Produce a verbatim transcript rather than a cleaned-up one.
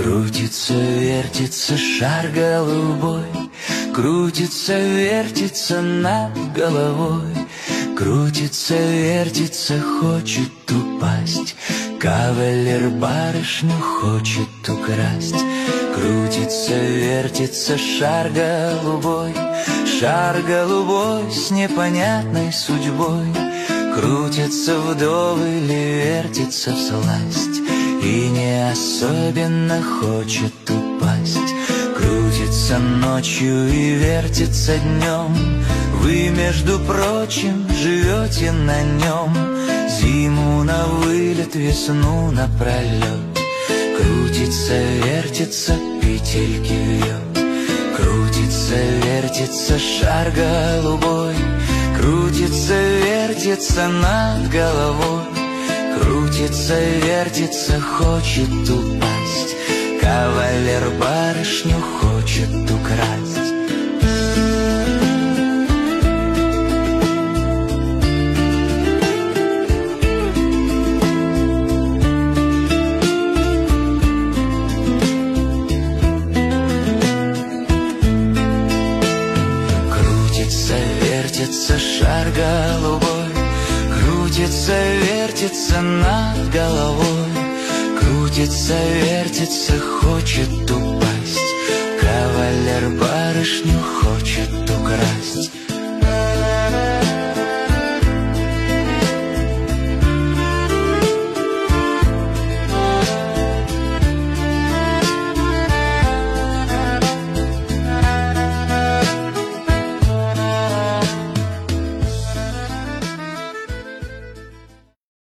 Крутится, вертится шар голубой, крутится, вертится над головой. Крутится, вертится, хочет упасть, кавалер барышню хочет украсть. Крутится, вертится шар голубой, шар голубой с непонятной судьбой. Крутится вдовы или вертится всласть и не особенно хочет упасть. Крутится ночью и вертится днем, вы, между прочим, живете на нем. Зиму на вылет, весну напролет. Крутится, вертится, петельки вьет. Крутится, вертится шар голубой, крутится, вертится над головой. Крутится, вертится, хочет упасть, кавалер барышню хочет украсть. Крутится, вертится шар голубой, крутится, вертится над головой. Крутится, вертится, хочет упасть, кавалер барышню хочет украсть.